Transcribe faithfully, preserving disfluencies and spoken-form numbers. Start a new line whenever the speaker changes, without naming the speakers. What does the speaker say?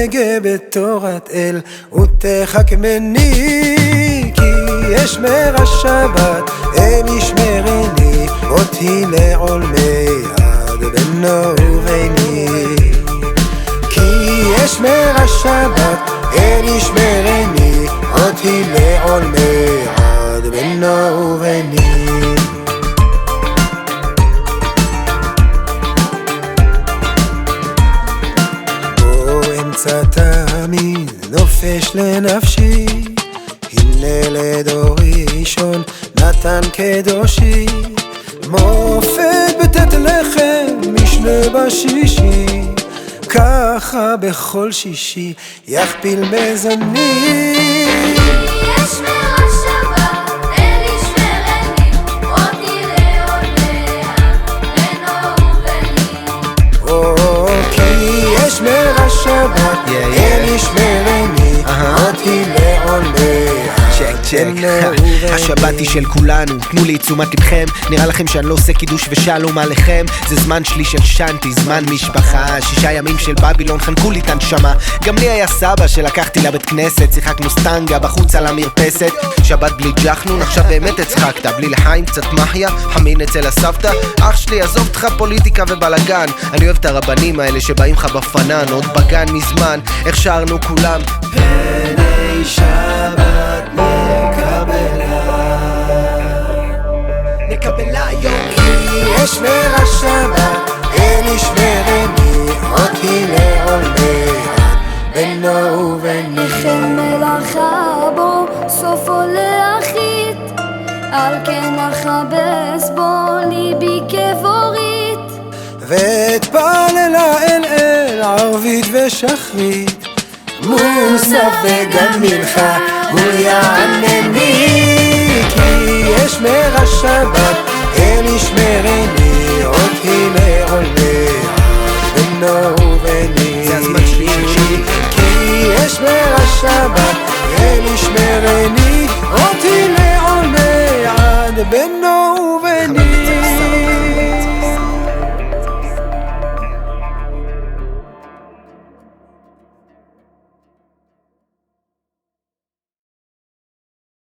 נגה בתורת אל ותחכמני, כי אשמר השבת אל ישמרני, אותי לעולמי עד בינו וביני. כי אשמר השבת אל ישמרני, אותי לעולמי עד בינו וביני. תמיד נופש לנפשי, הנה לדורי ראשון נתן קדושי, מופת בתת לחם משנה בשישי, ככה בכל שישי יכפיל מזוני. אשמר השבת אל ישמרני, אותי לעולמי.
צ'ק צ'ק, השבת היא של כולנו, תנו לי תשומת לבכם. נראה לכם שאני לא עושה קידוש ושלום עליכם? זה זמן שלי של שנתי, זמן משפחה. שישה ימים של בבילון חנקו לי את הנשמה. גם לי היה סבא שלקחתי לבית כנסת, שיחקנו סטנגה בחוץ על המרפסת. שבת בלי ג'חנון, עכשיו באמת הצחקת. בלי לחיים קצת מחיה, חמין אצל הסבתא. אח שלי עזוב אותך פוליטיקה ובלגן, אני אוהב את הרבנים האלה שבאים לך בפנן. עוד בגן מזמן, איך שרנו כולם
פני שבת נקבלה,
נקבלה יום.
כי אשמר השבת אל ישמרני, אותי לעולמי עד בינו וביני.
החל מלאכה בו סופו להחית, על כן אכבס בו ליבי כבורית,
ואתפללה אל אל ערבית ושחרית, מוסף וגם מנחה הוא יענני. כי אשמר השבת אל ישמרני, אותי לעולמי בינו וביני.
זה הזמן שלי שלי.
כי אשמר השבת אל ישמרני, אותי לעולמי עד בינו